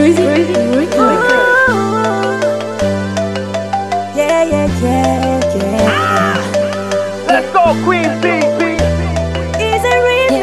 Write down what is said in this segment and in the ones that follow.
Let's go, Queen B. Is a remix.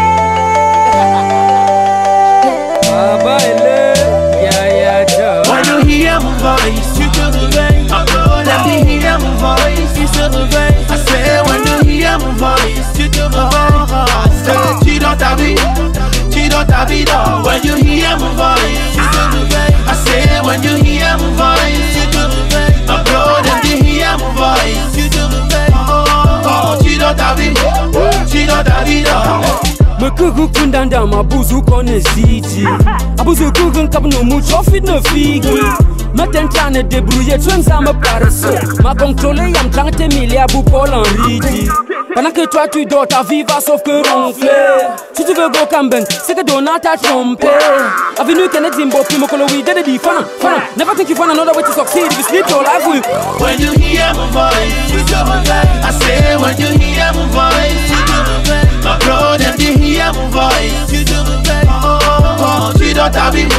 When you hear my voice, tu te réveilles. Let me hear my voice, tu te réveilles. I say when you hear my voice, tu te réveilles. I say tu dans ta vie, oh. When you hear my voice, tu te réveilles. I say when you hear my voice, tu te réveilles. My bro, let me hear my voice, tu te réveilles. Oh, tu dans ta vie, oh. Me kuku kundanda mabuzu kone ziti Abuzu kuku kabno mucho fit no figi Ma tentane débrouiller twenza me paresse Ma contrôler yam trente mille à bout Paul Henry. Pendant que toi tu dors ta vie va sauf que ronfler. Si tu veux go camben c'est que Donat t'a trompé. Avenue Kennedy Zimbo Primo Colowi Dede di fana. Never think you find another way to succeed if you sleep your life with. When you hear my voice, you do me right. I say when you hear my voice, you do me right. My bro, them they hear my voice, you do me right. Oh, tu dans ta vie,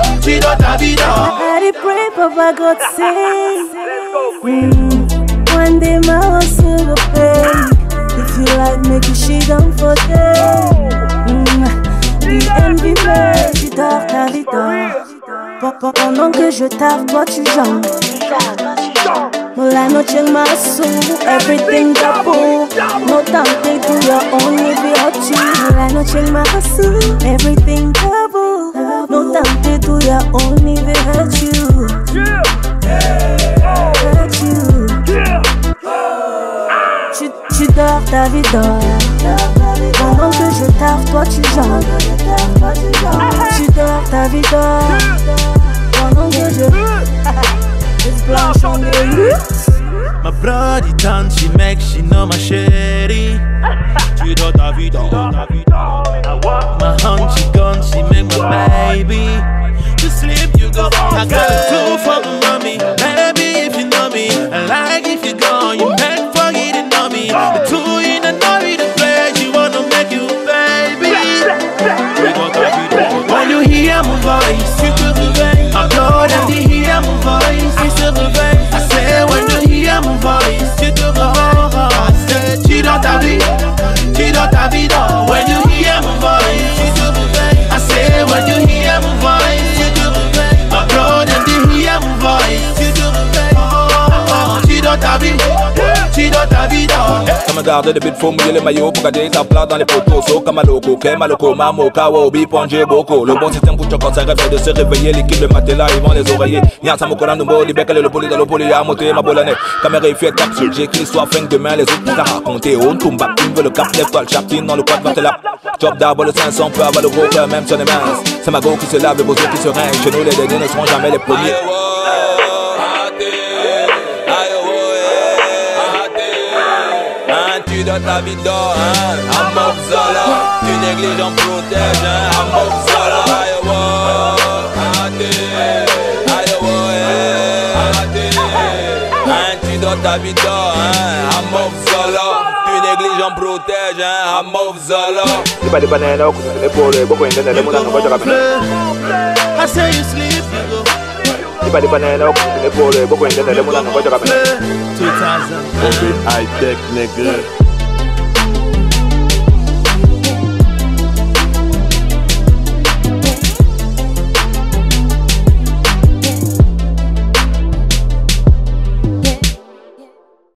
I pray Papa God say one day my house will pay. If you like make you shit down for them. The envy me, tu dors ta vie dors. Pendant que je taffe, toi tu jambes. Mola no change my soul, everything double. No time to do your own, if you hurt you. Mola no change my soul, everything double. No time to do your own, if it hurt you. Hurt you. Tu dors ta vie dors. Pendant que je taffe, toi tu jambes. Tu dors ta vie dors. Pendant que je blanche on the roots. my bloody tongue, she make she know my shady. Tu dans ta vie dors. My hunt, she gone, she make my baby. To sleep, you go. I got two for my mommy. Baby, if you know me, I like if you gone. You meant for you to know me. The two in the know the place, you wanna make you baby. When you hear my voice, you could be I blow them to hear my voice, you still be I say when you hear my voice, you do be I say tu dans ta vie, oh. When you hear my voice, you do be I say when you hear my voice, you do be I blow them to hear my voice, you do be tu dans ta vie, oh. Ça me garde de but, faut mouiller les maillots pour garder ta place dans les poteaux. So comme Maloko, Kemaloko, Mamo, Kawaobi, Ponje, Boko. Le bon système pour quand ça rêve de se réveiller. L'équipe de matin là, ils vont les oreiller. Y'a Samokola, Numbo, Libek, le poli dans le poli, à monter ma bolanette. Caméra fait capsule, j'écris soit fin demain, les autres pour raconter. On tombe back, tu veux le cap, lève-toi, chaptine dans le quad, va te là. Job d'arbre, le 500 peut avoir le gros cœur, même sur les mains. C'est ma go qui se lave et vos yeux qui se ringuent. Chez nous, les derniers ne seront jamais les premiers. Tu donnes ta vie d'or, hein, à Mopzala. Tu négliges, on protège, hein, à Mopzala. Tu donnes ta vie d'or, hein, à Mopzala. Tu négliges, on protège, hein, à Mopzala. I say you sleep, you go. 2000 High tech nigga.